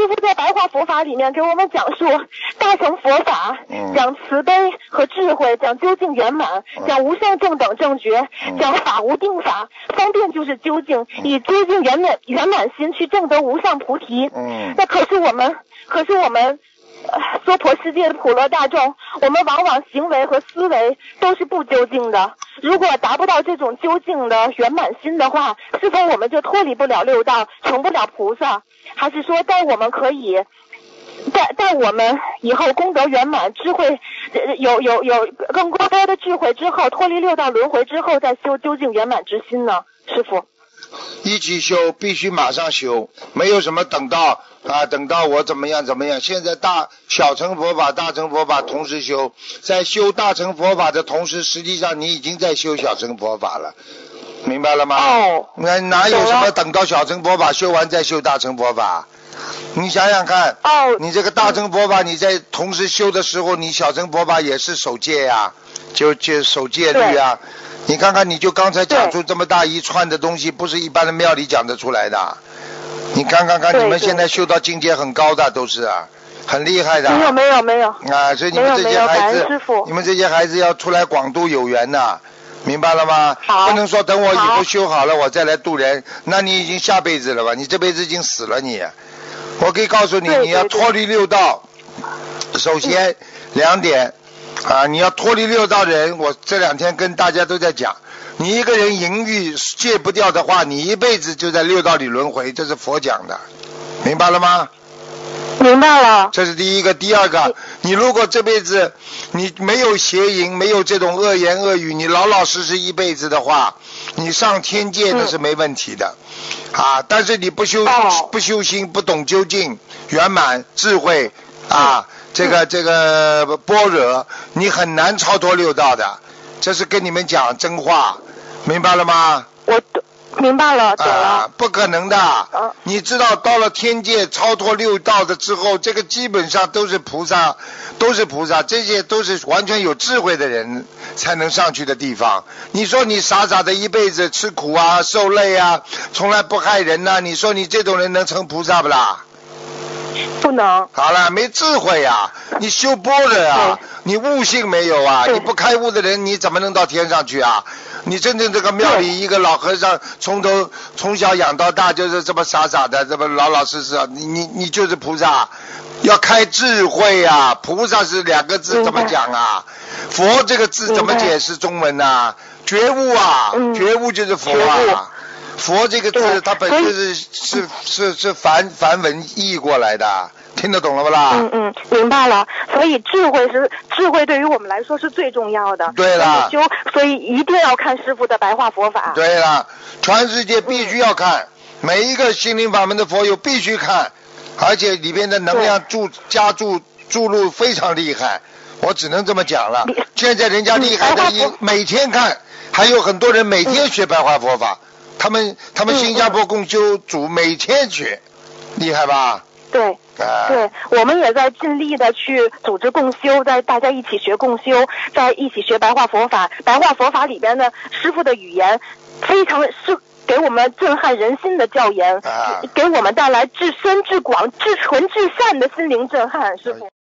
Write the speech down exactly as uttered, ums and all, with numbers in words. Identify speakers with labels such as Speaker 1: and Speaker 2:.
Speaker 1: 父在白话佛法里面给我们讲述大乘佛法，
Speaker 2: 嗯、
Speaker 1: 讲慈悲和智慧，讲究竟圆满，
Speaker 2: 嗯、
Speaker 1: 讲无上正等正觉，嗯、讲法无定法，方便就是究竟，嗯、以究竟圆满圆满心去证得无上菩提。
Speaker 2: 嗯，
Speaker 1: 那可是我们，可是我们。娑婆世界的普罗大众，我们往往行为和思维都是不究竟的。如果达不到这种究竟的圆满心的话，是否我们就脱离不了六道，成不了菩萨？还是说，在我们可以，在在我们以后功德圆满、智慧有有有更高的智慧之后，脱离六道轮回之后，再修究竟圆满之心呢？师父？
Speaker 2: 一起修，必须马上修，没有什么等到啊，等到我怎么样怎么样。现在大小乘佛法、大乘佛法同时修，在修大乘佛法的同时，实际上你已经在修小乘佛法了，明白了吗？
Speaker 1: 哦，
Speaker 2: 那哪有什么等到小乘佛法修完再修大乘佛法？你想想看，
Speaker 1: 哦，
Speaker 2: 你这个大乘佛法你在同时修的时候，你小乘佛法也是守戒呀、啊，就就守戒律啊。你看看，你就刚才讲出这么大一串的东西，不是一般的庙里讲得出来的。你看看看，你们现在修到境界很高的都是啊，很厉害的。
Speaker 1: 没有没有没有。
Speaker 2: 啊，所以你们这些孩子，你们这些孩子要出来广度有缘呐，明白了吗？
Speaker 1: 好。
Speaker 2: 不能说等我以后修好了我再来度人，那你已经下辈子了吧？你这辈子已经死了你。我可以告诉你，你要脱离六道，首先两点。啊，你要脱离六道人，我这两天跟大家都在讲，你一个人淫欲戒不掉的话，你一辈子就在六道里轮回，这是佛讲的，明白了吗？
Speaker 1: 明白了。
Speaker 2: 这是第一个。第二个，你如果这辈子你没有邪淫，没有这种恶言恶语，你老老实实一辈子的话，你上天界那是没问题的、嗯、啊。但是你不修、哦、不修心，不懂究竟圆满智慧啊。嗯这个这个般若，你很难超脱六道的，这是跟你们讲真话，明白了吗？
Speaker 1: 我明白了，懂了。
Speaker 2: 啊，不可能的。
Speaker 1: 啊、
Speaker 2: 你知道，到了天界超脱六道的之后，这个基本上都是菩萨，都是菩萨，这些都是完全有智慧的人才能上去的地方。你说你傻傻的一辈子吃苦啊、受累啊，从来不害人呐、啊，你说你这种人能成菩萨不啦？
Speaker 1: 不能。
Speaker 2: 好了，没智慧呀、啊，你修般若啊，你悟性没有啊，你不开悟的人你怎么能到天上去啊？你真正这个庙里一个老和尚从头从小养到大就是这么傻傻的，这么老老实实，你你你就是菩萨，要开智慧啊！菩萨是两个字怎么讲啊？佛这个字怎么解释中文啊？觉悟啊，
Speaker 1: 嗯、
Speaker 2: 觉悟就是佛啊。佛这个字它本身是是是是梵梵文译过来的，听得懂了不啦？
Speaker 1: 嗯嗯，明白了。所以智慧是智慧对于我们来说是最重要的。
Speaker 2: 对了。
Speaker 1: 修，所以一定要看师父的白话佛法。
Speaker 2: 对了，全世界必须要看，嗯、每一个心灵法门的佛友必须看，而且里边的能量注加注注入非常厉害，我只能这么讲了。现在人家厉害的一每天看，还有很多人每天学白话佛法。嗯他们他们新加坡共修组每天学，嗯、厉害吧？
Speaker 1: 对，
Speaker 2: 啊、
Speaker 1: 对，我们也在尽力的去组织共修，在大家一起学共修，在一起学白话佛法。白话佛法里边的师父的语言，非常是给我们震撼人心的教言，
Speaker 2: 啊、
Speaker 1: 给我们带来至深至广至纯至善的心灵震撼，师父。